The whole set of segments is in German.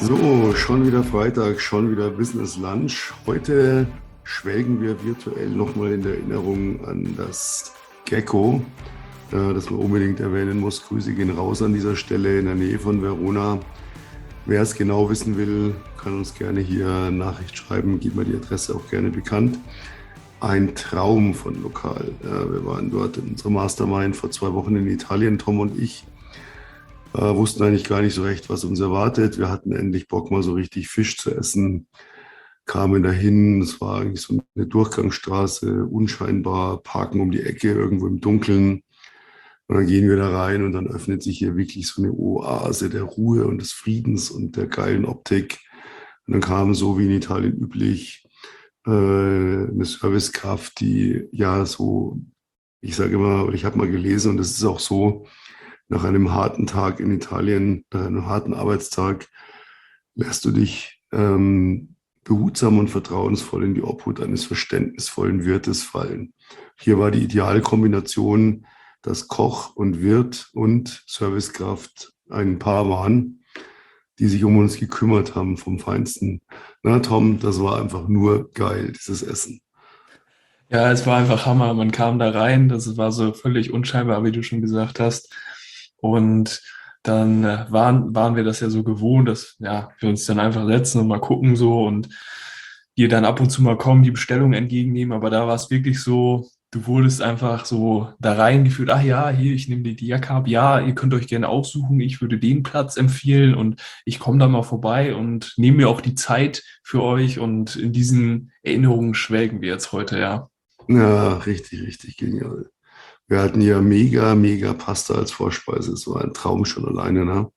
So, schon wieder Freitag, schon wieder Business Lunch. Heute schwelgen wir virtuell nochmal in der Erinnerung an das Gecko, das man unbedingt erwähnen muss. Grüße gehen raus an dieser Stelle in der Nähe von Verona. Wer es genau wissen will, kann uns gerne hier eine Nachricht schreiben, gibt mir die Adresse auch gerne bekannt. Ein Traum von Lokal. Wir waren dort in unserer Mastermind vor 2 Wochen in Italien, Tom und ich. Wussten eigentlich gar nicht so recht, was uns erwartet. Wir hatten endlich Bock, mal so richtig Fisch zu essen. Kamen dahin, es war eigentlich so eine Durchgangsstraße, unscheinbar, parken um die Ecke irgendwo im Dunkeln. Und dann gehen wir da rein und dann öffnet sich hier wirklich so eine Oase der Ruhe und des Friedens und der geilen Optik. Und dann kam so wie in Italien üblich eine Servicekraft, die ja so, ich sage immer, oder ich habe mal gelesen und das ist auch so, nach einem harten Tag in Italien, nach einem harten Arbeitstag, lässt du dich behutsam und vertrauensvoll in die Obhut eines verständnisvollen Wirtes fallen. Hier war die ideale Kombination, dass Koch und Wirt und Servicekraft ein Paar waren, die sich um uns gekümmert haben vom Feinsten. Na, Tom, das war einfach nur geil, dieses Essen. Ja, es war einfach Hammer. Man kam da rein, das war so völlig unscheinbar, wie du schon gesagt hast. Und dann waren wir das ja so gewohnt, dass ja, wir uns dann einfach setzen und mal gucken so und die dann ab und zu mal kommen, die Bestellung entgegennehmen. Aber da war es wirklich so, du wurdest einfach so da reingeführt, ach ja, hier, ich nehme die Jacke ab, ja, ihr könnt euch gerne aussuchen, ich würde den Platz empfehlen und ich komme da mal vorbei und nehme mir auch die Zeit für euch und in diesen Erinnerungen schwelgen wir jetzt heute, ja. Ja, richtig, richtig genial. Wir hatten ja mega, mega Pasta als Vorspeise. Es war ein Traum schon alleine, ne?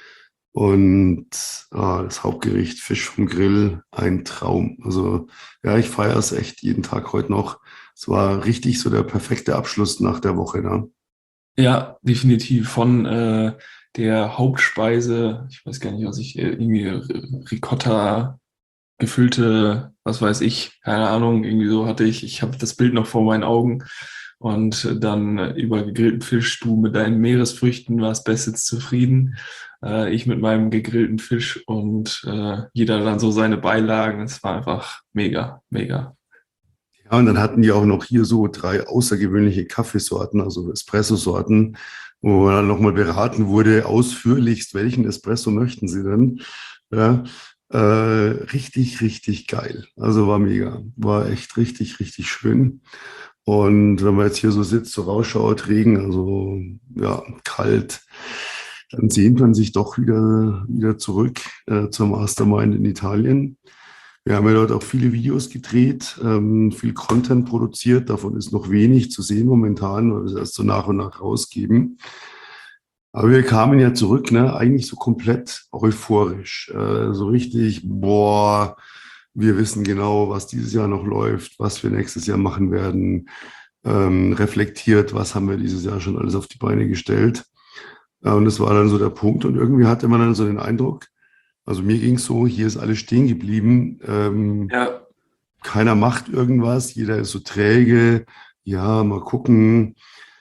Und das Hauptgericht Fisch vom Grill, ein Traum. Also ja, ich feiere es echt jeden Tag heute noch. Es war richtig so der perfekte Abschluss nach der Woche, ne? Ja, definitiv. Von der Hauptspeise, ich weiß gar nicht, was ich, irgendwie Ricotta, gefüllte, was weiß ich, keine Ahnung, irgendwie so hatte ich. Ich habe das Bild noch vor meinen Augen. Und dann über gegrillten Fisch, du mit deinen Meeresfrüchten warst bestens zufrieden. Ich mit meinem gegrillten Fisch und jeder dann so seine Beilagen. Es war einfach mega, mega. Ja, und dann hatten die auch noch hier so 3 außergewöhnliche Kaffeesorten, also Espresso-Sorten, wo dann nochmal beraten wurde, ausführlichst, welchen Espresso möchten Sie denn? Ja, richtig, richtig geil. Also war mega. War echt richtig, richtig schön. Und wenn man jetzt hier so sitzt, so rausschaut, Regen, also ja, kalt, dann sehnt man sich doch wieder zurück zur Mastermind in Italien. Wir haben ja dort auch viele Videos gedreht, viel Content produziert. Davon ist noch wenig zu sehen momentan, weil wir es erst so nach und nach rausgeben. Aber wir kamen ja zurück, ne, eigentlich so komplett euphorisch. So richtig, boah, wir wissen genau, was dieses Jahr noch läuft, was wir nächstes Jahr machen werden. Reflektiert, was haben wir dieses Jahr schon alles auf die Beine gestellt. Und das war dann so der Punkt. Und irgendwie hatte man dann so den Eindruck, also mir ging es so, hier ist alles stehen geblieben. Ja, Keiner macht irgendwas, jeder ist so träge. Ja, mal gucken.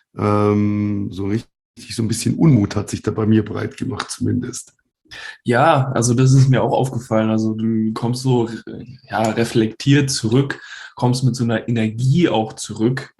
So richtig, so ein bisschen Unmut hat sich da bei mir breit gemacht, zumindest. ja, also das ist mir auch aufgefallen. Also du kommst so ja, reflektiert zurück, kommst mit so einer Energie auch zurück,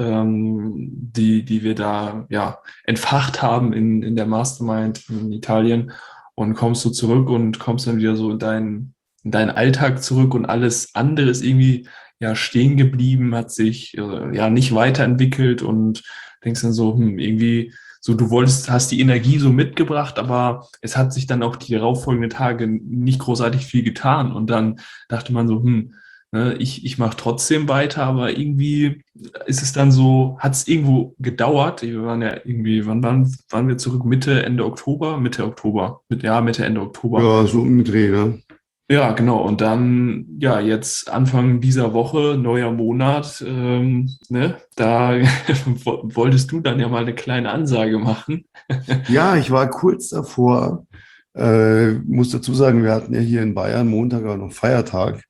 die wir da ja entfacht haben in der Mastermind in Italien und kommst so zurück und kommst dann wieder so in deinen Alltag zurück und alles andere ist irgendwie ja stehen geblieben, hat sich ja nicht weiterentwickelt und denkst dann so, irgendwie so, du wolltest, hast die Energie so mitgebracht, aber es hat sich dann auch die darauffolgenden Tage nicht großartig viel getan. Und dann dachte man so, ne, ich mache trotzdem weiter, aber irgendwie ist es dann so, hat es irgendwo gedauert. Wir waren ja irgendwie, waren wir zurück? Mitte, Ende Oktober? Mitte Oktober. Ja, Mitte, Ende Oktober. Ja, so um den Dreh, ne? Ja, genau. Und dann, ja, jetzt Anfang dieser Woche, neuer Monat, ne, da wolltest du dann ja mal eine kleine Ansage machen. Ja, ich war kurz davor. Muss dazu sagen, wir hatten ja hier in Bayern Montag auch noch Feiertag.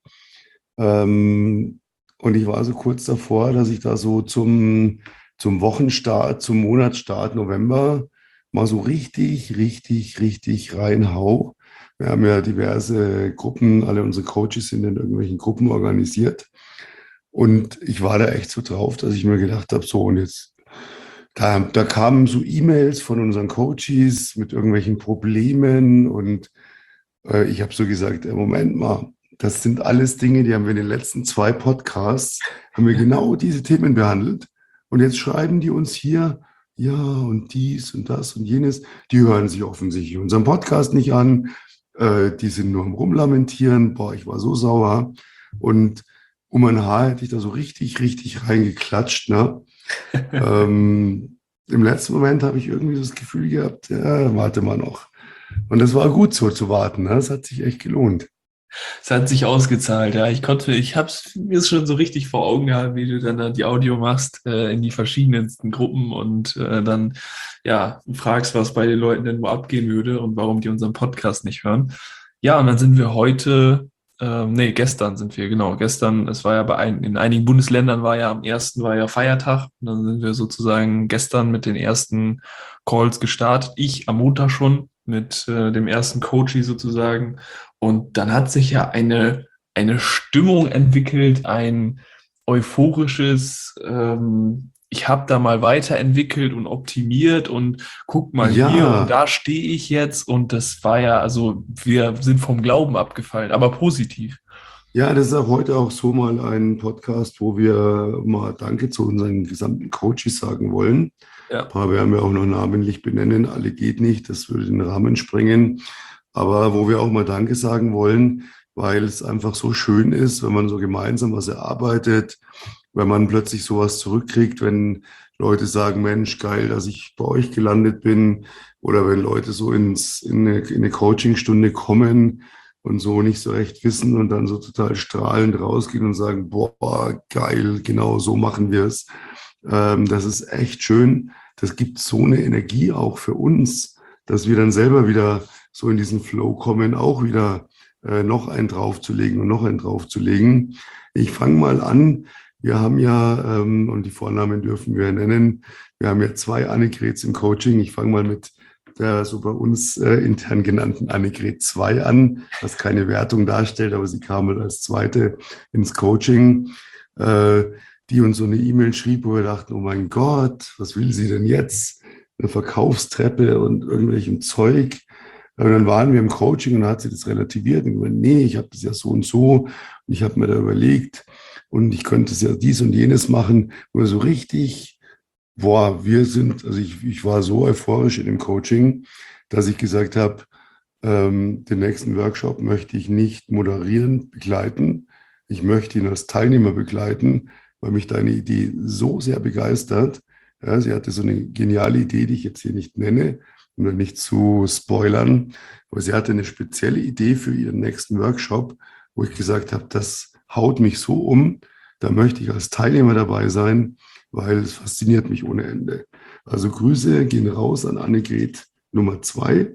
Ähm, und ich war so kurz davor, dass ich da so zum Wochenstart, zum Monatsstart November mal so richtig, richtig, richtig reinhau. Wir haben ja diverse Gruppen, alle unsere Coaches sind in irgendwelchen Gruppen organisiert. Und ich war da echt so drauf, dass ich mir gedacht habe, so und jetzt, da kamen so E-Mails von unseren Coaches mit irgendwelchen Problemen und ich habe so gesagt, Moment mal, das sind alles Dinge, die haben wir in den letzten 2 Podcasts, haben wir genau diese Themen behandelt. Und jetzt schreiben die uns hier, ja, und dies und das und jenes. Die hören sich offensichtlich unseren Podcast nicht an. Die sind nur am Rumlamentieren. Boah, ich war so sauer. Und um ein Haar hätte ich da so richtig, richtig reingeklatscht. Ne? Im letzten Moment habe ich irgendwie das Gefühl gehabt, ja, warte mal noch. Und das war gut so zu warten. Ne? Das hat sich echt gelohnt. Es hat sich ausgezahlt, ja. Ich hab's mir schon so richtig vor Augen gehabt, wie du dann da die Audio machst, in die verschiedensten Gruppen und dann, ja, fragst, was bei den Leuten denn wo abgehen würde und warum die unseren Podcast nicht hören. Ja, und dann sind wir heute, gestern sind wir, genau, gestern, es war ja in einigen Bundesländern war ja am ersten war ja Feiertag. Und dann sind wir sozusagen gestern mit den ersten Calls gestartet. Ich am Montag schon mit dem ersten Coachie sozusagen. Und dann hat sich ja eine Stimmung entwickelt, ein euphorisches, ich habe da mal weiterentwickelt und optimiert und guck mal hier und Ja, da stehe ich jetzt. Und das war ja, also wir sind vom Glauben abgefallen, aber positiv. ja, das ist auch heute auch so mal ein Podcast, wo wir mal Danke zu unseren gesamten Coaches sagen wollen. Ja. Aber wir haben ja auch noch namentlich benennen, alle geht nicht, das würde den Rahmen sprengen. Aber wo wir auch mal Danke sagen wollen, weil es einfach so schön ist, wenn man so gemeinsam was erarbeitet, wenn man plötzlich sowas zurückkriegt, wenn Leute sagen, Mensch, geil, dass ich bei euch gelandet bin, oder wenn Leute so in eine Coachingstunde kommen und so nicht so recht wissen und dann so total strahlend rausgehen und sagen, boah, geil, genau so machen wir es. Das ist echt schön. Das gibt so eine Energie auch für uns, dass wir dann selber wieder so in diesen Flow kommen, auch wieder noch einen draufzulegen und noch einen draufzulegen. Ich fange mal an. Wir haben ja, und die Vornamen dürfen wir nennen, wir haben ja 2 Annegrets im Coaching. Ich fange mal mit der so bei uns intern genannten Annegret 2 an, was keine Wertung darstellt, aber sie kam halt als zweite ins Coaching, äh, die uns so eine E-Mail schrieb, wo wir dachten, oh mein Gott, was will sie denn jetzt? Eine Verkaufstreppe und irgendwelchem Zeug. Aber dann waren wir im Coaching und dann hat sie das relativiert und gesagt, nee, ich habe das ja so und so und ich habe mir da überlegt und ich könnte es ja dies und jenes machen, wo wir so richtig, boah, also ich war so euphorisch in dem Coaching, dass ich gesagt habe, den nächsten Workshop möchte ich nicht moderieren, begleiten. Ich möchte ihn als Teilnehmer begleiten, weil mich deine Idee so sehr begeistert. Ja, sie hatte so eine geniale Idee, die ich jetzt hier nicht nenne, um da nicht zu spoilern. Aber sie hatte eine spezielle Idee für ihren nächsten Workshop, wo ich gesagt habe, das haut mich so um, da möchte ich als Teilnehmer dabei sein, weil es fasziniert mich ohne Ende. Also Grüße gehen raus an Annegret Nummer 2.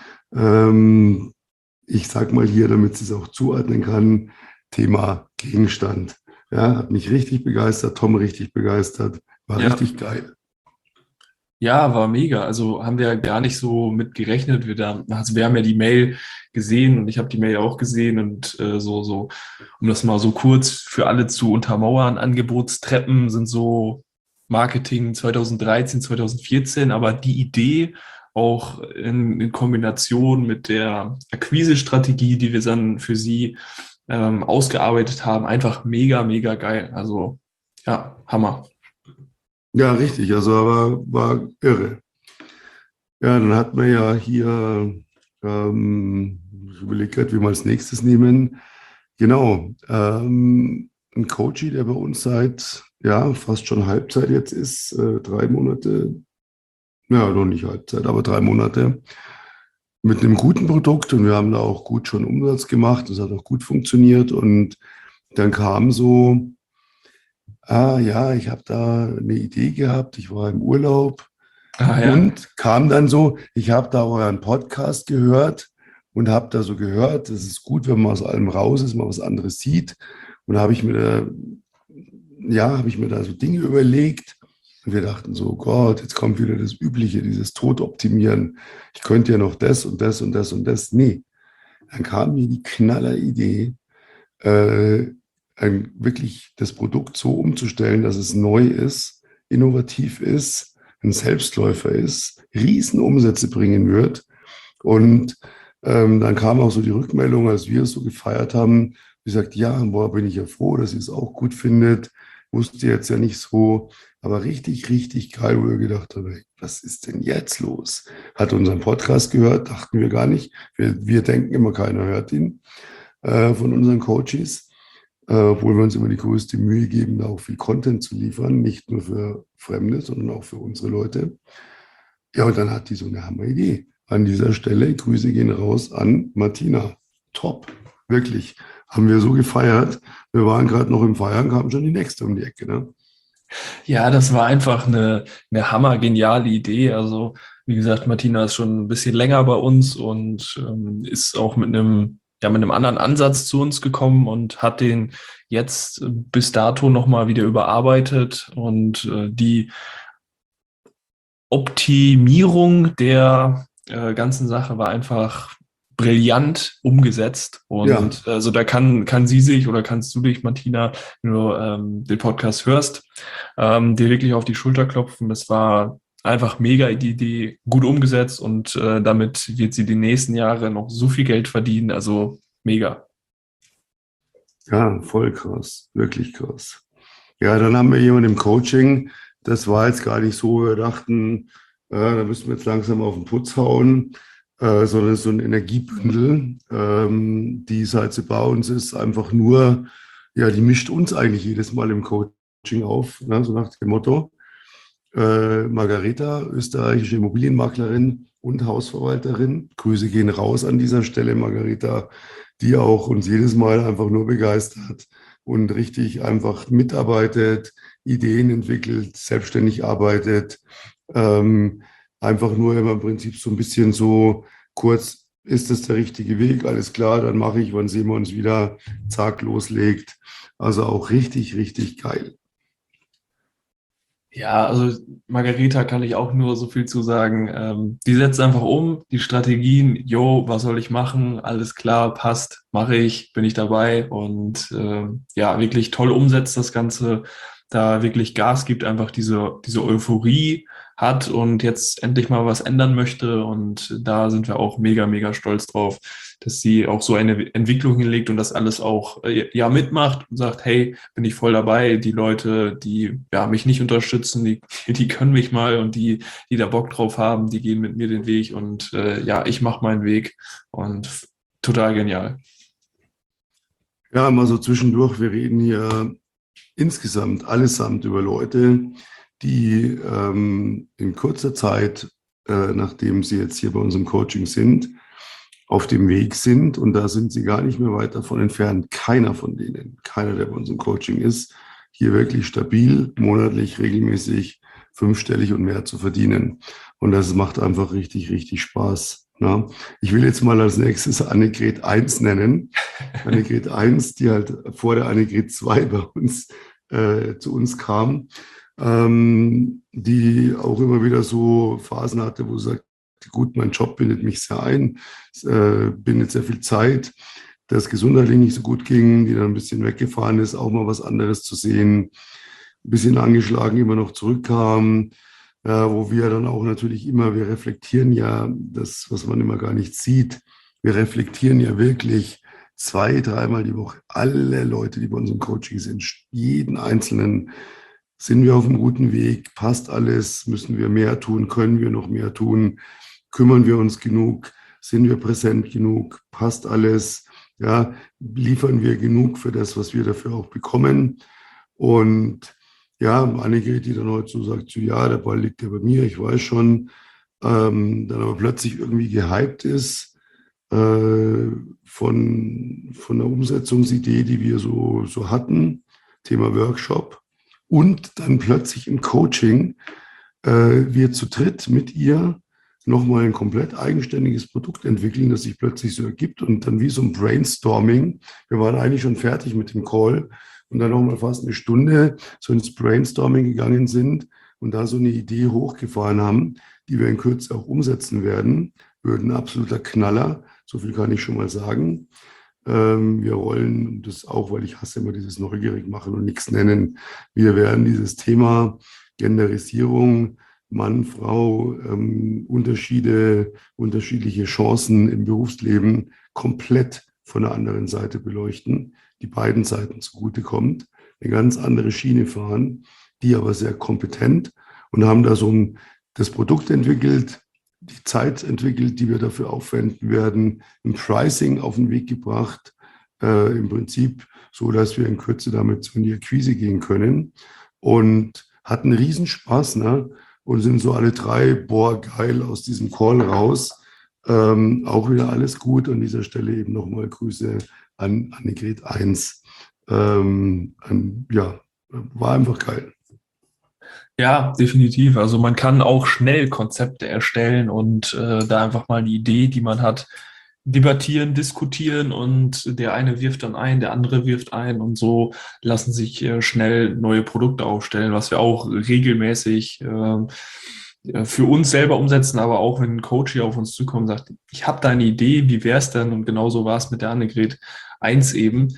Ähm, Ich sage mal hier, damit sie es auch zuordnen kann, Thema Gegenstand. Ja, hat mich richtig begeistert, Tom richtig begeistert, war Ja, richtig geil. ja, war mega. Also haben wir gar nicht so mit gerechnet. Also wir haben ja die Mail gesehen und ich habe die Mail auch gesehen und um das mal so kurz für alle zu untermauern, Angebotstreppen sind so Marketing 2013, 2014, aber die Idee auch in Kombination mit der Akquise-Strategie, die wir dann für sie ausgearbeitet haben, einfach mega, mega geil. Also ja, Hammer. Ja, richtig, also aber war irre. Ja, dann hat man ja hier, ich überlege gerade, wie wir als nächstes nehmen. Genau, ein Coachie, der bei uns seit, ja, fast schon Halbzeit jetzt ist, 3 Monate, ja, noch nicht Halbzeit, aber 3 Monate mit einem guten Produkt und wir haben da auch gut schon Umsatz gemacht. Das hat auch gut funktioniert und dann kam so, ja, ich habe da eine Idee gehabt, ich war im Urlaub Ah ja. und kam dann so, ich habe da euren Podcast gehört und habe da so gehört, es ist gut, wenn man aus allem raus ist, mal was anderes sieht. Und da habe ich mir da, ja, habe ich mir da so Dinge überlegt. Und wir dachten so, Gott, jetzt kommt wieder das Übliche, dieses Totoptimieren. Ich könnte ja noch das und das und das und das. Nee, Dann kam mir die Knaller-Idee, äh, wirklich das Produkt so umzustellen, dass es neu ist, innovativ ist, ein Selbstläufer ist, Riesenumsätze bringen wird. Und dann kam auch so die Rückmeldung, als wir es so gefeiert haben, wie gesagt, ja, boah, bin ich ja froh, dass ihr es auch gut findet. Wusste jetzt ja nicht so, aber richtig, richtig geil, wo wir gedacht haben, was ist denn jetzt los? Hat unseren Podcast gehört, dachten wir gar nicht. Wir denken immer, keiner hört ihn von unseren Coaches, obwohl wir uns immer die größte Mühe geben, da auch viel Content zu liefern, nicht nur für Fremde, sondern auch für unsere Leute. Ja, und dann hat die so eine Hammeridee. An dieser Stelle, Grüße gehen raus an Martina. Top, wirklich. Haben wir so gefeiert. Wir waren gerade noch im Feiern, kam schon die nächste um die Ecke. Ne? Ja, das war einfach eine hammergeniale Idee. Also, wie gesagt, Martina ist schon ein bisschen länger bei uns und ist auch mit einem anderen Ansatz zu uns gekommen und hat den jetzt bis dato nochmal wieder überarbeitet und die Optimierung der ganzen Sache war einfach brillant umgesetzt. Ja, Und also da kann sie sich oder kannst du dich, Martina, wenn du den Podcast hörst, dir wirklich auf die Schulter klopfen. Das war einfach mega die Idee, gut umgesetzt und damit wird sie die nächsten Jahre noch so viel Geld verdienen. Also mega. ja, voll krass, wirklich krass. Ja, dann haben wir jemanden im Coaching, das war jetzt gar nicht so, wir dachten, da müssen wir jetzt langsam auf den Putz hauen, sondern so ein Energiebündel, die Salze bei uns ist einfach nur, ja, die mischt uns eigentlich jedes Mal im Coaching auf, ne, so nach dem Motto. Margareta, österreichische Immobilienmaklerin und Hausverwalterin. Grüße gehen raus an dieser Stelle, Margareta, die auch uns jedes Mal einfach nur begeistert und richtig einfach mitarbeitet, Ideen entwickelt, selbstständig arbeitet. Einfach nur immer im Prinzip so ein bisschen so kurz, ist das der richtige Weg? Alles klar, dann mache ich, wann sehen wir uns wieder? Zack, loslegt. Also auch richtig, richtig geil. Ja, also Margareta kann ich auch nur so viel zu sagen. Die setzt einfach um, die Strategien, jo, was soll ich machen? Alles klar, passt, mache ich, bin ich dabei und ja, wirklich toll umsetzt das Ganze, da wirklich Gas gibt, einfach diese Euphorie hat und jetzt endlich mal was ändern möchte. Und da sind wir auch mega, mega stolz drauf, dass sie auch so eine Entwicklung hinlegt und das alles auch ja mitmacht und sagt, hey, bin ich voll dabei. Die Leute, die ja mich nicht unterstützen, die können mich mal und die da Bock drauf haben, die gehen mit mir den Weg und ja, ich mache meinen Weg und total genial. Ja, mal so zwischendurch, wir reden hier insgesamt allesamt über Leute, die in kurzer Zeit, nachdem sie jetzt hier bei uns im Coaching sind, auf dem Weg sind. Und da sind sie gar nicht mehr weit davon entfernt. Keiner von denen, keiner, der bei uns im Coaching ist, hier wirklich stabil, monatlich, regelmäßig, fünfstellig und mehr zu verdienen. Und das macht einfach richtig, richtig Spaß. Ja. Ich will jetzt mal als nächstes Annegret 1 nennen. Annegret 1, die halt vor der Annegret 2 bei uns zu uns kam, die auch immer wieder so Phasen hatte, wo sie sagt, gut, mein Job bindet mich sehr ein, bindet sehr viel Zeit, dass gesundheitlich nicht so gut ging, die dann ein bisschen weggefahren ist, auch mal was anderes zu sehen, ein bisschen angeschlagen immer noch zurückkam, wo wir dann auch natürlich immer, wir reflektieren ja das, was man immer gar nicht sieht, wir reflektieren ja wirklich 2-, 3-mal die Woche alle Leute, die bei uns im Coaching sind, jeden Einzelnen. Sind wir auf einem guten Weg? Passt alles? Müssen wir mehr tun? Können wir noch mehr tun? Kümmern wir uns genug? Sind wir präsent genug? Passt alles? Ja, liefern wir genug für das, was wir dafür auch bekommen? Und ja, Annegret, die dann heute so sagt, so, ja, der Ball liegt ja bei mir, ich weiß schon, dann aber plötzlich irgendwie gehypt ist, von der Umsetzungsidee, die wir so hatten, Thema Workshop, und dann plötzlich im Coaching wir zu dritt mit ihr nochmal ein komplett eigenständiges Produkt entwickeln, das sich plötzlich so ergibt und dann wie so ein Brainstorming. Wir waren eigentlich schon fertig mit dem Call und dann nochmal fast eine Stunde so ins Brainstorming gegangen sind und da so eine Idee hochgefahren haben, die wir in Kürze auch umsetzen werden. wird ein absoluter Knaller. So viel kann ich schon mal sagen. Wir rollen das auch, weil ich hasse immer dieses neugierig machen und nichts nennen. Wir werden dieses Thema Genderisierung, Mann, Frau, Unterschiede, unterschiedliche Chancen im Berufsleben komplett von der anderen Seite beleuchten, die beiden Seiten zugutekommt, eine ganz andere Schiene fahren, die aber sehr kompetent und haben da das Produkt entwickelt, die Zeit entwickelt, die wir dafür aufwenden werden, ein Pricing auf den Weg gebracht, im Prinzip so, dass wir in Kürze damit so in die Akquise gehen können und hatten Riesenspaß, ne? Und sind so alle drei, boah, geil, aus diesem Call raus. Auch wieder alles gut. An dieser Stelle eben nochmal Grüße an Annegret 1. Ja, war einfach geil. Ja, definitiv. Also man kann auch schnell Konzepte erstellen und da einfach mal eine Idee, die man hat, debattieren, diskutieren und der eine wirft dann ein, der andere wirft ein und so lassen sich schnell neue Produkte aufstellen, was wir auch regelmäßig für uns selber umsetzen, aber auch wenn ein Coach hier auf uns zukommt und sagt, ich habe da eine Idee, wie wäre es denn? Und genauso war es mit der Annegret 1 eben,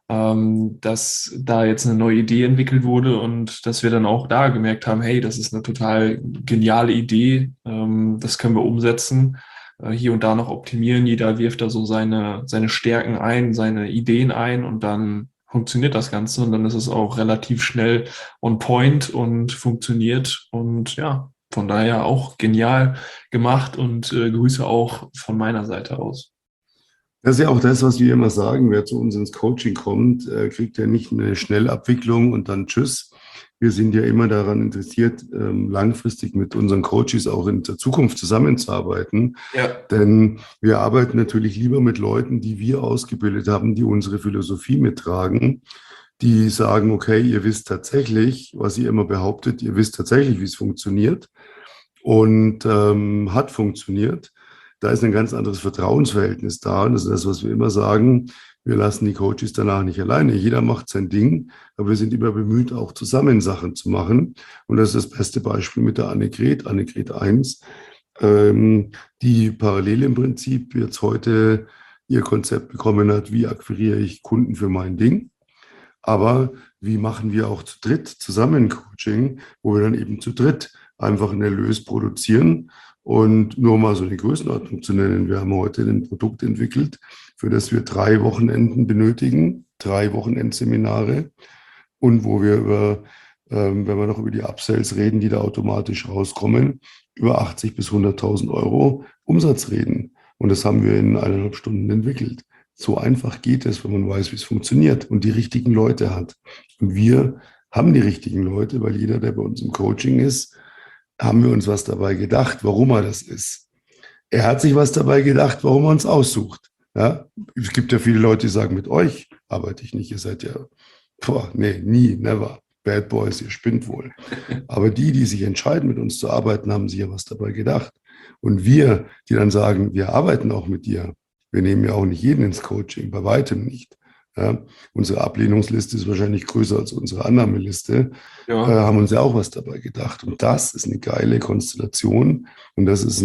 dass da jetzt eine neue Idee entwickelt wurde und dass wir dann auch da gemerkt haben, hey, das ist eine total geniale Idee, das können wir umsetzen, hier und da noch optimieren, jeder wirft da so seine Stärken ein, seine Ideen ein und dann funktioniert das Ganze und dann ist es auch relativ schnell on point und funktioniert und ja, von daher auch genial gemacht und Grüße auch von meiner Seite aus. Das ist ja auch das, was wir immer sagen. Wer zu uns ins Coaching kommt, kriegt ja nicht eine Schnellabwicklung und dann tschüss. Wir sind ja immer daran interessiert, langfristig mit unseren Coaches auch in der Zukunft zusammenzuarbeiten. Ja. Denn wir arbeiten natürlich lieber mit Leuten, die wir ausgebildet haben, die unsere Philosophie mittragen, die sagen, okay, ihr wisst tatsächlich, was ihr immer behauptet, ihr wisst tatsächlich, wie es funktioniert und hat funktioniert. Da ist ein ganz anderes Vertrauensverhältnis da. Und das ist das, was wir immer sagen. Wir lassen die Coaches danach nicht alleine. Jeder macht sein Ding, aber wir sind immer bemüht, auch zusammen Sachen zu machen. Und das ist das beste Beispiel mit der Annegret 1, die parallel im Prinzip jetzt heute ihr Konzept bekommen hat, wie akquiriere ich Kunden für mein Ding. Aber wie machen wir auch zu dritt zusammen Coaching, wo wir dann eben zu dritt einfach einen Erlös produzieren. Und nur mal so eine Größenordnung zu nennen, wir haben heute ein Produkt entwickelt, für das wir 3 Wochenenden benötigen, 3 Wochenendseminare und wo wir wenn wir noch über die Upsells reden, die da automatisch rauskommen, über 80.000 bis 100.000 Euro Umsatz reden. Und das haben wir in 1,5 Stunden entwickelt. So einfach geht es, wenn man weiß, wie es funktioniert und die richtigen Leute hat. Und wir haben die richtigen Leute, weil jeder, der bei uns im Coaching ist, haben wir uns was dabei gedacht, warum er das ist. Er hat sich was dabei gedacht, warum er uns aussucht. Ja? Es gibt ja viele Leute, die sagen, mit euch arbeite ich nicht. Ihr seid ja, nee, nie, never. Bad Boys, ihr spinnt wohl. Aber die sich entscheiden, mit uns zu arbeiten, haben sich ja was dabei gedacht. Und wir, die dann sagen, wir arbeiten auch mit dir. Wir nehmen ja auch nicht jeden ins Coaching, bei weitem nicht. Ja, unsere Ablehnungsliste ist wahrscheinlich größer als unsere Annahmeliste. Ja. Haben uns ja auch was dabei gedacht. Und das ist eine geile Konstellation. Und das ist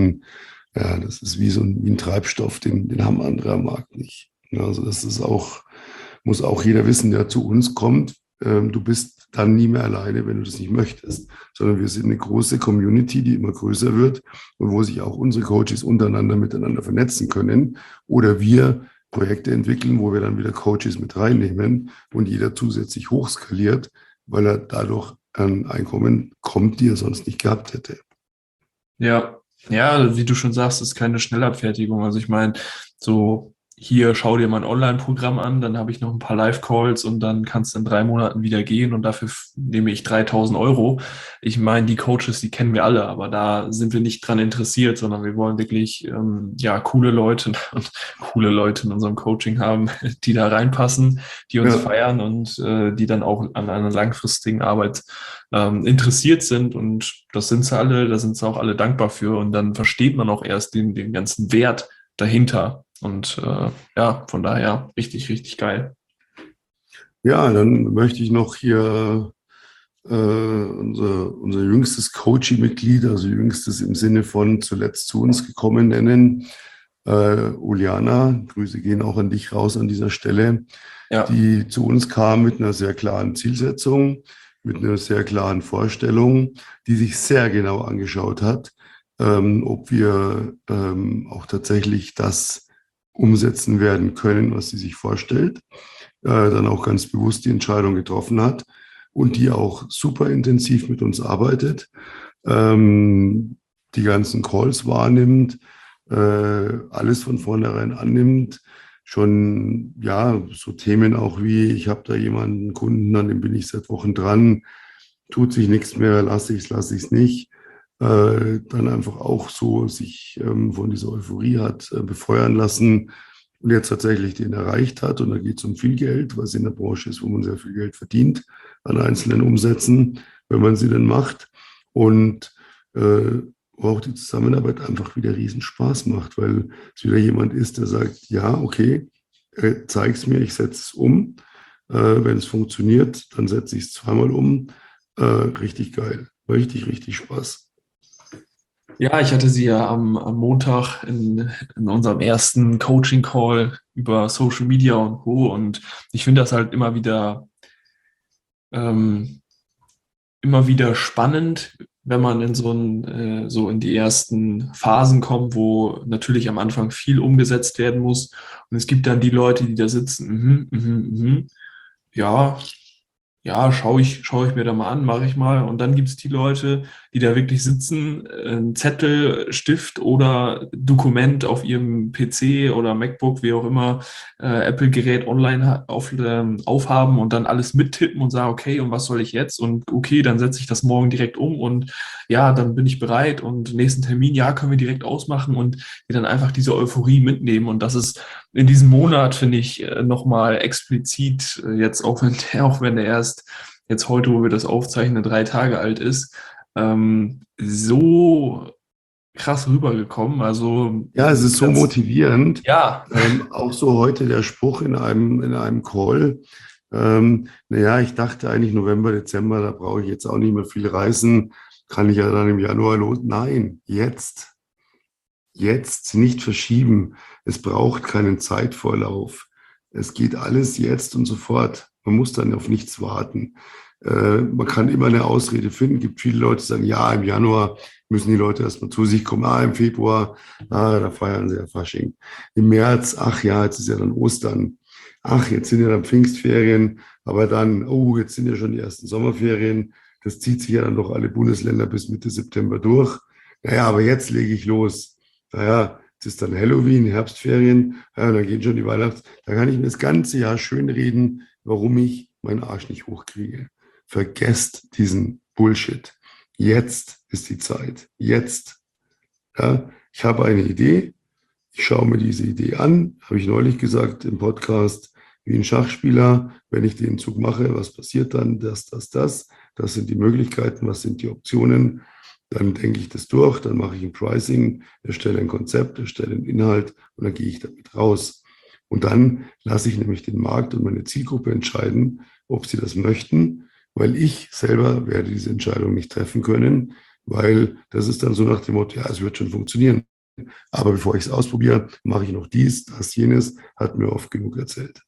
das ist wie ein Treibstoff, den haben andere am Markt nicht. Ja, also das ist auch, muss auch jeder wissen, der zu uns kommt. Du bist dann nie mehr alleine, wenn du das nicht möchtest, sondern wir sind eine große Community, die immer größer wird und wo sich auch unsere Coaches untereinander miteinander vernetzen können oder wir Projekte entwickeln, wo wir dann wieder Coaches mit reinnehmen und jeder zusätzlich hochskaliert, weil er dadurch ein Einkommen kommt, die er sonst nicht gehabt hätte. Ja, wie du schon sagst, ist keine Schnellabfertigung. Also ich meine, so hier schau dir mein Online-Programm an, dann habe ich noch ein paar Live-Calls und dann kannst du in 3 Monaten wieder gehen und dafür nehme ich 3.000 Euro. Ich meine, die Coaches, die kennen wir alle, aber da sind wir nicht dran interessiert, sondern wir wollen wirklich coole Leute und coole Leute in unserem Coaching haben, die da reinpassen, die uns feiern und die dann auch an einer langfristigen Arbeit interessiert sind und das sind sie alle, da sind sie auch alle dankbar für und dann versteht man auch erst den ganzen Wert dahinter. Und von daher richtig, richtig geil. Ja, dann möchte ich noch hier unser jüngstes Coaching-Mitglied, also jüngstes im Sinne von zuletzt zu uns gekommen nennen, Uliana, Grüße gehen auch an dich raus an dieser Stelle, Ja. die zu uns kam mit einer sehr klaren Zielsetzung, mit einer sehr klaren Vorstellung, die sich sehr genau angeschaut hat, ob wir auch tatsächlich das umsetzen werden können, was sie sich vorstellt, dann auch ganz bewusst die Entscheidung getroffen hat und die auch super intensiv mit uns arbeitet, die ganzen Calls wahrnimmt, alles von vornherein annimmt, schon ja so Themen auch wie, ich habe da jemanden, Kunden, an dem bin ich seit Wochen dran, tut sich nichts mehr, lasse ich es nicht, dann einfach auch so sich von dieser Euphorie hat befeuern lassen und jetzt tatsächlich den erreicht hat. Und da geht es um viel Geld, was in der Branche ist, wo man sehr viel Geld verdient an einzelnen Umsätzen, wenn man sie dann macht. Und wo auch die Zusammenarbeit einfach wieder riesen Spaß macht, weil es wieder jemand ist, der sagt, ja, okay, zeig es mir, ich setze es um. Wenn es funktioniert, dann setze ich es zweimal um. Richtig geil. Richtig, richtig Spaß. Ja, ich hatte sie ja am Montag in unserem ersten Coaching-Call über Social Media und Co. Und ich finde das halt ähm, immer wieder spannend, wenn man in so in die ersten Phasen kommt, wo natürlich am Anfang viel umgesetzt werden muss. Und es gibt dann die Leute, die da sitzen, ja, ja, schau ich mir da mal an, mache ich mal. Und dann gibt es die Leute, die da wirklich sitzen, einen Zettel, Stift oder Dokument auf ihrem PC oder MacBook, wie auch immer, Apple-Gerät online aufhaben und dann alles mittippen und sagen, okay, und was soll ich jetzt? Und okay, dann setze ich das morgen direkt um und ja, dann bin ich bereit und nächsten Termin, ja, können wir direkt ausmachen und die dann einfach diese Euphorie mitnehmen. Und das ist in diesem Monat, finde ich, nochmal explizit, jetzt auch wenn der erst jetzt heute, wo wir das aufzeichnen, 3 Tage alt ist, so krass rübergekommen. Also Ja, es ist so motivierend. ja, Auch so heute der Spruch in einem Call. Naja, ich dachte eigentlich November, Dezember, da brauche ich jetzt auch nicht mehr viel reisen. Kann ich ja dann im Januar los. Nein, jetzt. Jetzt, nicht verschieben. Es braucht keinen Zeitvorlauf. Es geht alles jetzt und sofort. Man muss dann auf nichts warten. Man kann immer eine Ausrede finden. Es gibt viele Leute, die sagen, ja, im Januar müssen die Leute erstmal zu sich kommen. Im Februar, da feiern sie ja Fasching. Im März, ach ja, jetzt ist ja dann Ostern. Ach, jetzt sind ja dann Pfingstferien. Aber dann, oh, jetzt sind ja schon die ersten Sommerferien. Das zieht sich ja dann doch alle Bundesländer bis Mitte September durch. Naja, aber jetzt lege ich los. Naja, es ist dann Halloween, Herbstferien, ja, dann gehen schon die Weihnachts-. Da kann ich mir das ganze Jahr schön reden, warum ich meinen Arsch nicht hochkriege. Vergesst diesen Bullshit. Jetzt ist die Zeit. Jetzt. Ja, ich habe eine Idee. Ich schaue mir diese Idee an. Habe ich neulich gesagt im Podcast, wie ein Schachspieler. Wenn ich den Zug mache, was passiert dann? Das. Das sind die Möglichkeiten. Was sind die Optionen? Dann denke ich das durch, dann mache ich ein Pricing, erstelle ein Konzept, erstelle einen Inhalt und dann gehe ich damit raus. Und dann lasse ich nämlich den Markt und meine Zielgruppe entscheiden, ob sie das möchten, weil ich selber werde diese Entscheidung nicht treffen können, weil das ist dann so nach dem Motto, ja, es wird schon funktionieren. Aber bevor ich es ausprobiere, mache ich noch dies, das, jenes, hat mir oft genug erzählt.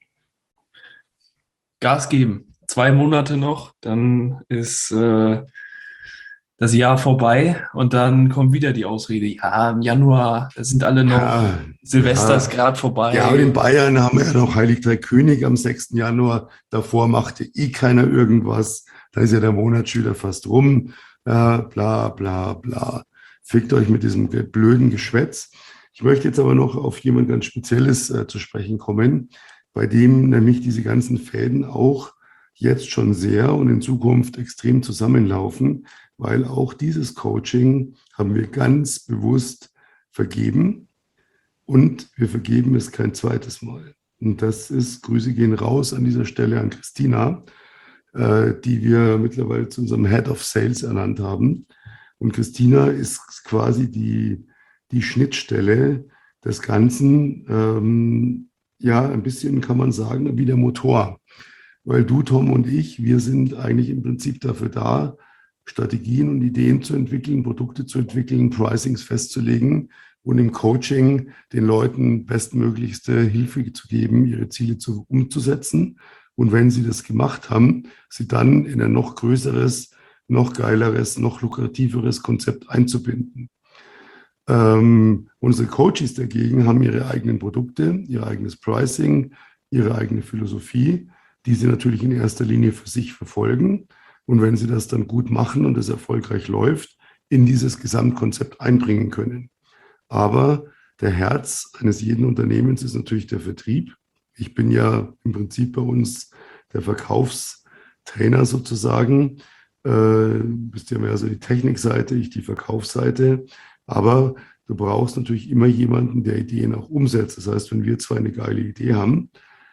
Gas geben. 2 Monate noch, dann ist das Jahr vorbei und dann kommt wieder die Ausrede, ja, im Januar, da sind alle noch, Ja, Silvester ist ja. gerade vorbei. Ja, und in Bayern haben wir ja noch Heilig Drei König am 6. Januar. Davor machte keiner irgendwas. Da ist ja der Monat schon wieder fast rum. Ja, bla, bla, bla. Fickt euch mit diesem blöden Geschwätz. Ich möchte jetzt aber noch auf jemand ganz Spezielles zu sprechen kommen, bei dem nämlich diese ganzen Fäden auch jetzt schon sehr und in Zukunft extrem zusammenlaufen, weil auch dieses Coaching haben wir ganz bewusst vergeben. Und wir vergeben es kein zweites Mal. Und das ist, Grüße gehen raus an dieser Stelle an Christina, die wir mittlerweile zu unserem Head of Sales ernannt haben. Und Christina ist quasi die Schnittstelle des Ganzen, ja, ein bisschen kann man sagen, wie der Motor. weil du, Tom und ich, wir sind eigentlich im Prinzip dafür da, Strategien und Ideen zu entwickeln, Produkte zu entwickeln, Pricings festzulegen und im Coaching den Leuten bestmöglichste Hilfe zu geben, ihre Ziele umzusetzen. Und wenn sie das gemacht haben, sie dann in ein noch größeres, noch geileres, noch lukrativeres Konzept einzubinden. Unsere Coaches dagegen haben ihre eigenen Produkte, ihr eigenes Pricing, ihre eigene Philosophie, die sie natürlich in erster Linie für sich verfolgen. Und wenn sie das dann gut machen und es erfolgreich läuft, in dieses Gesamtkonzept einbringen können. Aber der Herz eines jeden Unternehmens ist natürlich der Vertrieb. Ich bin ja im Prinzip bei uns der Verkaufstrainer sozusagen. Bist ja mehr so die Technikseite, ich die Verkaufsseite. Aber du brauchst natürlich immer jemanden, der Ideen auch umsetzt. Das heißt, wenn wir zwar eine geile Idee haben,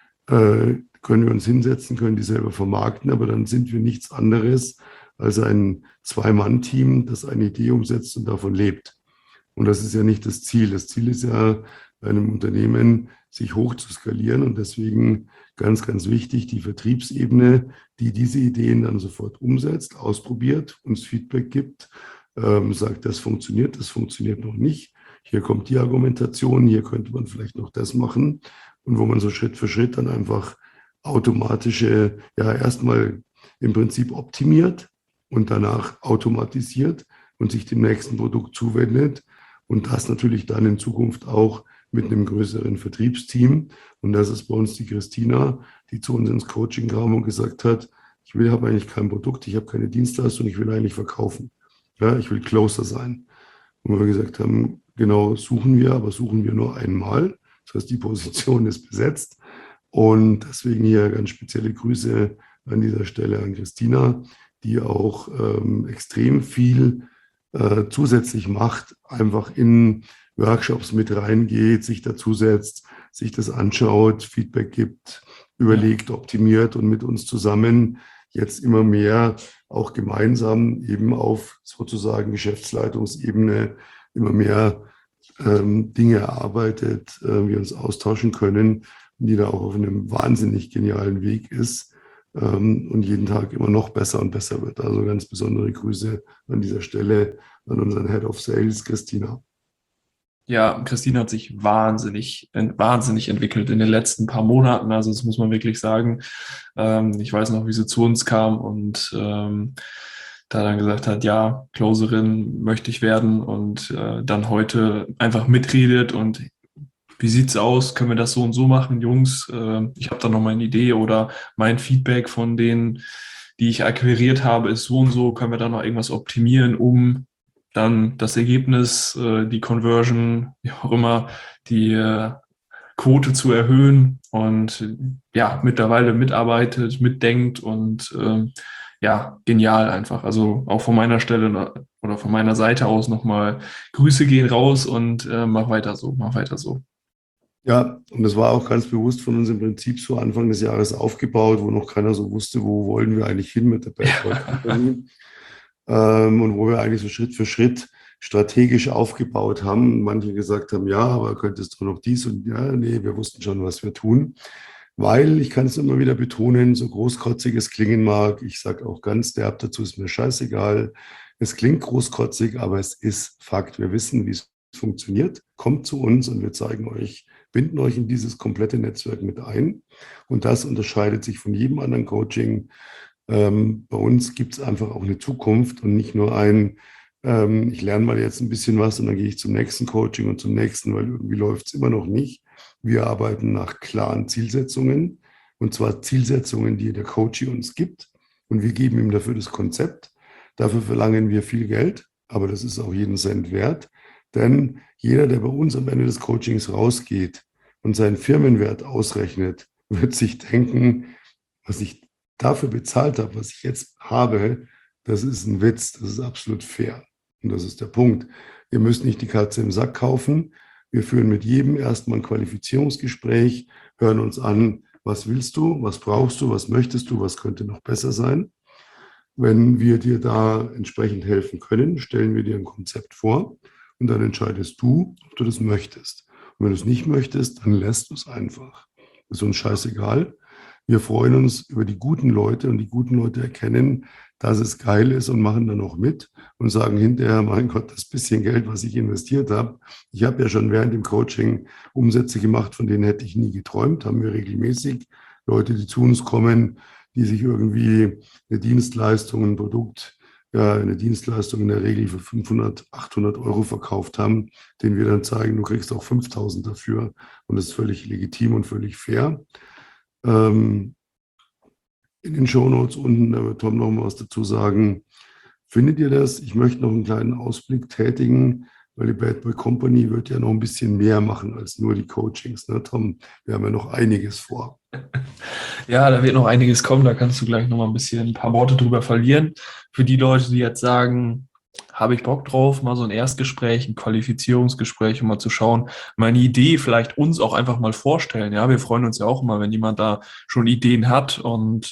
können wir uns hinsetzen, können die selber vermarkten, aber dann sind wir nichts anderes als ein Zwei-Mann-Team, das eine Idee umsetzt und davon lebt. Und das ist ja nicht das Ziel. Das Ziel ist ja bei einem Unternehmen, sich hoch zu skalieren und deswegen ganz, ganz wichtig, die Vertriebsebene, die diese Ideen dann sofort umsetzt, ausprobiert, uns Feedback gibt, sagt, das funktioniert noch nicht. Hier kommt die Argumentation, hier könnte man vielleicht noch das machen und wo man so Schritt für Schritt dann einfach automatische, ja erstmal im Prinzip optimiert und danach automatisiert und sich dem nächsten Produkt zuwendet und das natürlich dann in Zukunft auch mit einem größeren Vertriebsteam. Und das ist bei uns die Christina, die zu uns ins Coaching kam und gesagt hat, habe eigentlich kein Produkt, ich habe keine Dienstleistung, ich will eigentlich verkaufen. Ja, ich will Closer sein. Und wir gesagt haben, genau, suchen wir nur einmal. Das heißt, die Position ist besetzt. Und deswegen hier ganz spezielle Grüße an dieser Stelle an Christina, die auch extrem viel zusätzlich macht, einfach in Workshops mit reingeht, sich dazusetzt, sich das anschaut, Feedback gibt, überlegt, optimiert und mit uns zusammen jetzt immer mehr auch gemeinsam eben auf sozusagen Geschäftsleitungsebene immer mehr Dinge erarbeitet, wir uns austauschen können und die da auch auf einem wahnsinnig genialen Weg ist und jeden Tag immer noch besser und besser wird. Also ganz besondere Grüße an dieser Stelle an unseren Head of Sales, Christina. Ja, Christine hat sich wahnsinnig entwickelt in den letzten paar Monaten. Also das muss man wirklich sagen. Ich weiß noch, wie sie zu uns kam und da dann gesagt hat, ja, Closerin möchte ich werden und dann heute einfach mitredet und wie sieht's aus? Können wir das so und so machen, Jungs? Ich habe da noch mal eine Idee oder mein Feedback von denen, die ich akquiriert habe, ist so und so. Können wir da noch irgendwas optimieren, um dann das Ergebnis, die Conversion, wie auch immer, die Quote zu erhöhen und ja, mittlerweile mitarbeitet, mitdenkt und ja, genial einfach. Also auch von meiner Stelle oder von meiner Seite aus nochmal Grüße gehen raus und mach weiter so, mach weiter so. Ja, und das war auch ganz bewusst von uns im Prinzip so Anfang des Jahres aufgebaut, wo noch keiner so wusste, wo wollen wir eigentlich hin mit der Bad Boy Company. Und wo wir eigentlich so Schritt für Schritt strategisch aufgebaut haben. Manche gesagt haben, ja, aber könntest du noch dies und ja, nee, wir wussten schon, was wir tun. Weil, ich kann es immer wieder betonen, so großkotzig es klingen mag, ich sage auch ganz derb dazu, ist mir scheißegal. Es klingt großkotzig, aber es ist Fakt. Wir wissen, wie es funktioniert. Kommt zu uns und wir zeigen euch, binden euch in dieses komplette Netzwerk mit ein. Und das unterscheidet sich von jedem anderen Coaching. Bei uns gibt es einfach auch eine Zukunft und nicht nur ich lerne mal jetzt ein bisschen was und dann gehe ich zum nächsten Coaching und zum nächsten, weil irgendwie läuft es immer noch nicht. Wir arbeiten nach klaren Zielsetzungen und zwar Zielsetzungen, die der Coach uns gibt und wir geben ihm dafür das Konzept. Dafür verlangen wir viel Geld, aber das ist auch jeden Cent wert, denn jeder, der bei uns am Ende des Coachings rausgeht und seinen Firmenwert ausrechnet, wird sich denken, was ich dafür bezahlt habe, was ich jetzt habe, das ist ein Witz, das ist absolut fair. Und das ist der Punkt. Ihr müsst nicht die Katze im Sack kaufen. Wir führen mit jedem erstmal ein Qualifizierungsgespräch, hören uns an, was willst du, was brauchst du, was möchtest du, was könnte noch besser sein. Wenn wir dir da entsprechend helfen können, stellen wir dir ein Konzept vor und dann entscheidest du, ob du das möchtest. Und wenn du es nicht möchtest, dann lässt du es einfach. Das ist uns scheißegal. Wir freuen uns über die guten Leute und die guten Leute erkennen, dass es geil ist und machen dann auch mit und sagen hinterher, mein Gott, das bisschen Geld, was ich investiert habe. Ich habe ja schon während dem Coaching Umsätze gemacht, von denen hätte ich nie geträumt, haben wir regelmäßig Leute, die zu uns kommen, die sich irgendwie eine Dienstleistung, ein Produkt, ja, eine Dienstleistung in der Regel für 500, 800 Euro verkauft haben, denen wir dann zeigen, du kriegst auch 5.000 dafür und das ist völlig legitim und völlig fair. In den Shownotes unten, da wird Tom noch mal was dazu sagen. Findet ihr das? Ich möchte noch einen kleinen Ausblick tätigen, weil die Bad Boy Company wird ja noch ein bisschen mehr machen als nur die Coachings. Ne, Tom? Wir haben ja noch einiges vor. Ja, da wird noch einiges kommen, da kannst du gleich noch mal ein paar Worte drüber verlieren. Für die Leute, die jetzt sagen, habe ich Bock drauf, mal so ein Erstgespräch, ein Qualifizierungsgespräch, um mal zu schauen, meine Idee vielleicht uns auch einfach mal vorstellen. Ja, wir freuen uns ja auch immer, wenn jemand da schon Ideen hat und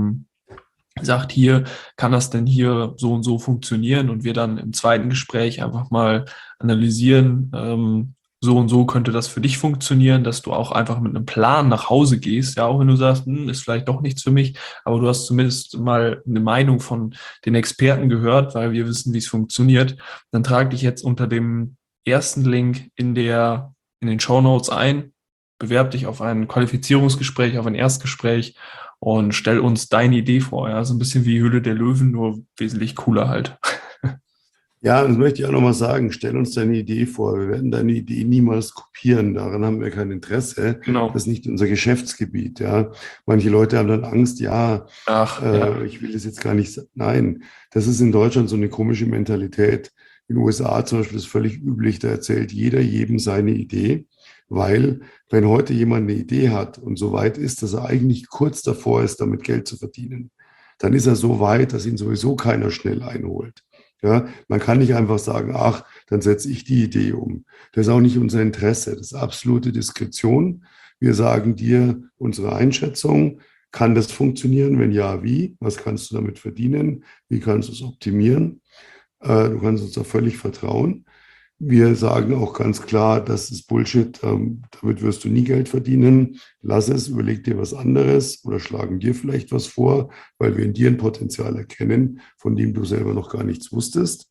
sagt, hier kann das denn hier so und so funktionieren und wir dann im zweiten Gespräch einfach mal analysieren, so und so könnte das für dich funktionieren, dass du auch einfach mit einem Plan nach Hause gehst, ja, auch wenn du sagst, ist vielleicht doch nichts für mich, aber du hast zumindest mal eine Meinung von den Experten gehört, weil wir wissen, wie es funktioniert. Dann trag dich jetzt unter dem ersten Link in den Shownotes ein, bewerb dich auf ein Qualifizierungsgespräch, auf ein Erstgespräch und stell uns deine Idee vor. Ja, so ein bisschen wie Höhle der Löwen, nur wesentlich cooler halt. Ja, das möchte ich auch nochmal sagen. Stell uns deine Idee vor. Wir werden deine Idee niemals kopieren. Daran haben wir kein Interesse. Genau. Das ist nicht unser Geschäftsgebiet. Ja. Manche Leute haben dann Angst, ja, Ach, ja. ich will das jetzt gar nicht. Nein, das ist in Deutschland so eine komische Mentalität. In den USA zum Beispiel ist völlig üblich, da erzählt jeder jedem seine Idee. Weil, wenn heute jemand eine Idee hat und so weit ist, dass er eigentlich kurz davor ist, damit Geld zu verdienen, dann ist er so weit, dass ihn sowieso keiner schnell einholt. Ja, man kann nicht einfach sagen, ach, dann setze ich die Idee um. Das ist auch nicht unser Interesse. Das ist absolute Diskretion. Wir sagen dir unsere Einschätzung. Kann das funktionieren? Wenn ja, wie? Was kannst du damit verdienen? Wie kannst du es optimieren? Du kannst uns da völlig vertrauen. Wir sagen auch ganz klar, das ist Bullshit, damit wirst du nie Geld verdienen. Lass es, überleg dir was anderes oder schlagen dir vielleicht was vor, weil wir in dir ein Potenzial erkennen, von dem du selber noch gar nichts wusstest.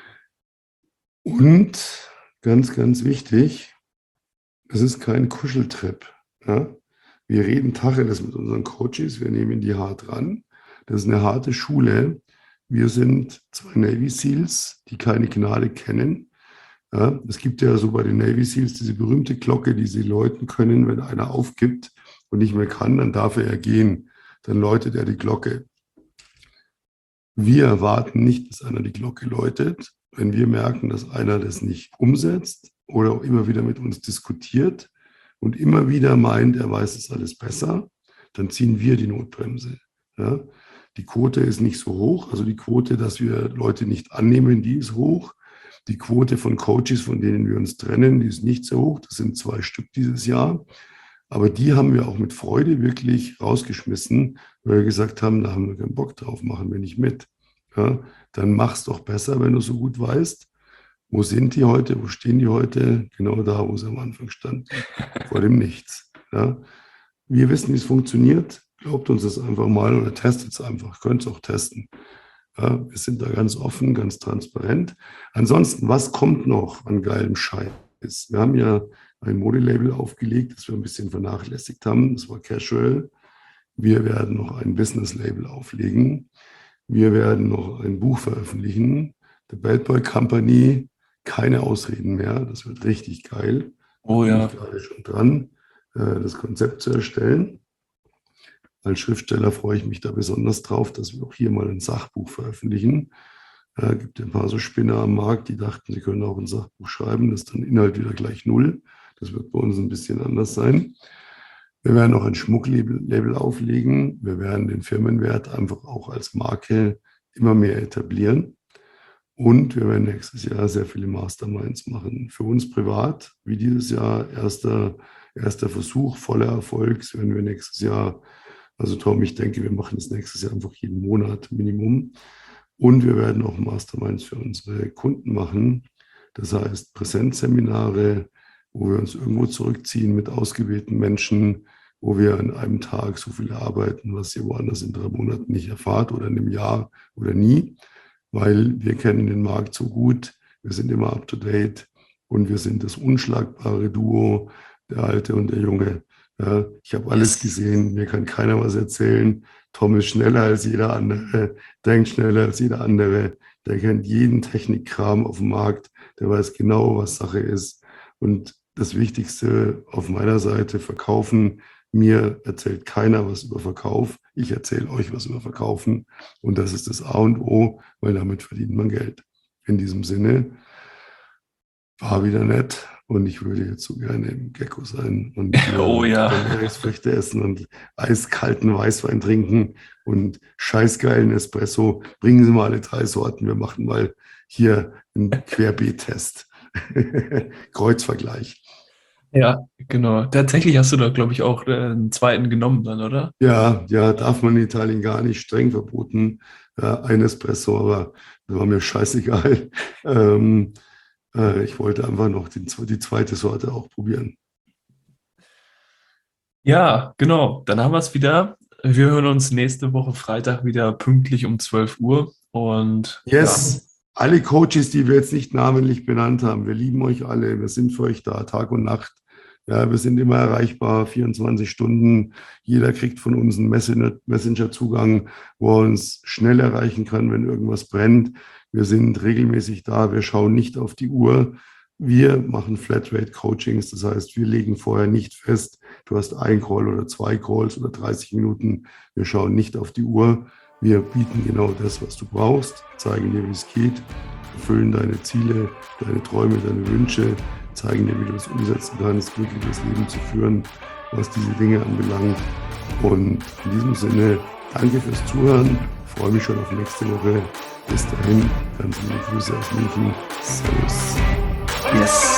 Und ganz, ganz wichtig, es ist kein Kuscheltrip. Ja? Wir reden Tacheles mit unseren Coaches, wir nehmen die hart ran. Das ist eine harte Schule. Wir sind zwei Navy Seals, die keine Gnade kennen. Ja, es gibt ja so bei den Navy Seals diese berühmte Glocke, die sie läuten können, wenn einer aufgibt und nicht mehr kann, dann darf er ja gehen. Dann läutet er die Glocke. Wir erwarten nicht, dass einer die Glocke läutet. Wenn wir merken, dass einer das nicht umsetzt oder auch immer wieder mit uns diskutiert und immer wieder meint, er weiß es alles besser, dann ziehen wir die Notbremse. Ja? Die Quote ist nicht so hoch, also die Quote, dass wir Leute nicht annehmen, die ist hoch. Die Quote von Coaches, von denen wir uns trennen, die ist nicht so hoch. Das sind 2 Stück dieses Jahr. Aber die haben wir auch mit Freude wirklich rausgeschmissen, weil wir gesagt haben, da haben wir keinen Bock drauf, machen wir nicht mit. Ja, dann mach's doch besser, wenn du so gut weißt. Wo sind die heute? Wo stehen die heute? Genau da, wo sie am Anfang standen. Vor dem Nichts. Ja. Wir wissen, wie es funktioniert. Glaubt uns das einfach mal oder testet es einfach. Könnt es auch testen. Ja, wir sind da ganz offen, ganz transparent. Ansonsten, was kommt noch an geilem Scheiß? Wir haben ja ein Modelabel aufgelegt, das wir ein bisschen vernachlässigt haben. Das war Casual. Wir werden noch ein Business-Label auflegen. Wir werden noch ein Buch veröffentlichen. The Bad Boy Company. Keine Ausreden mehr. Das wird richtig geil. Oh Da bin ja. ich gerade schon dran, das Konzept zu erstellen. Als Schriftsteller freue ich mich da besonders drauf, dass wir auch hier mal ein Sachbuch veröffentlichen. Es gibt ein paar so Spinner am Markt, die dachten, sie können auch ein Sachbuch schreiben. Das ist dann Inhalt wieder gleich 0. Das wird bei uns ein bisschen anders sein. Wir werden auch ein Schmucklabel auflegen. Wir werden den Firmenwert einfach auch als Marke immer mehr etablieren. Und wir werden nächstes Jahr sehr viele Masterminds machen. Für uns privat, wie dieses Jahr, erster Versuch, voller Erfolg, werden wir nächstes Jahr. Also Tom, ich denke, wir machen das nächstes Jahr einfach jeden Monat Minimum. Und wir werden auch Masterminds für unsere Kunden machen. Das heißt Präsenzseminare, wo wir uns irgendwo zurückziehen mit ausgewählten Menschen, wo wir an einem Tag so viel arbeiten, was ihr woanders in 3 Monaten nicht erfahrt oder in einem Jahr oder nie, weil wir kennen den Markt so gut, wir sind immer up to date und wir sind das unschlagbare Duo, der Alte und der Junge. Ja, ich habe alles gesehen, mir kann keiner was erzählen. Tom ist schneller als jeder andere, denkt schneller als jeder andere, der kennt jeden Technikkram auf dem Markt, der weiß genau, was Sache ist. Und das Wichtigste auf meiner Seite, Verkaufen. Mir erzählt keiner was über Verkauf. Ich erzähle euch was über Verkaufen. Und das ist das A und O, weil damit verdient man Geld. In diesem Sinne, war wieder nett. Und ich würde jetzt so gerne im Gecko sein und Oh ja. Meeresfrüchte essen und eiskalten Weißwein trinken und scheißgeilen Espresso. Bringen Sie mal alle 3 Sorten. Wir machen mal hier einen Querbeet-Test. Kreuzvergleich. Ja, genau. Tatsächlich hast du da, glaube ich, auch einen zweiten genommen dann, oder? Ja, darf man in Italien gar nicht, streng verboten. Ein Espresso, aber das war mir scheißegal. Ich wollte einfach noch die zweite Sorte auch probieren. Ja, genau. Dann haben wir es wieder. Wir hören uns nächste Woche Freitag wieder pünktlich um 12 Uhr. Und Yes, alle Coaches, die wir jetzt nicht namentlich benannt haben, wir lieben euch alle. Wir sind für euch da, Tag und Nacht. Ja, wir sind immer erreichbar, 24 Stunden. Jeder kriegt von uns einen Messenger-Zugang, wo er uns schnell erreichen kann, wenn irgendwas brennt. Wir sind regelmäßig da. Wir schauen nicht auf die Uhr. Wir machen Flatrate-Coachings. Das heißt, wir legen vorher nicht fest, du hast 1 Call oder 2 Calls oder 30 Minuten. Wir schauen nicht auf die Uhr. Wir bieten genau das, was du brauchst, zeigen dir, wie es geht, erfüllen deine Ziele, deine Träume, deine Wünsche, zeigen dir, wie du es umsetzen kannst, glückliches Leben zu führen, was diese Dinge anbelangt. Und in diesem Sinne, danke fürs Zuhören. Ich freue mich schon auf nächste Woche. Bis dahin, ganz liebe Grüße aus München. Servus. yes.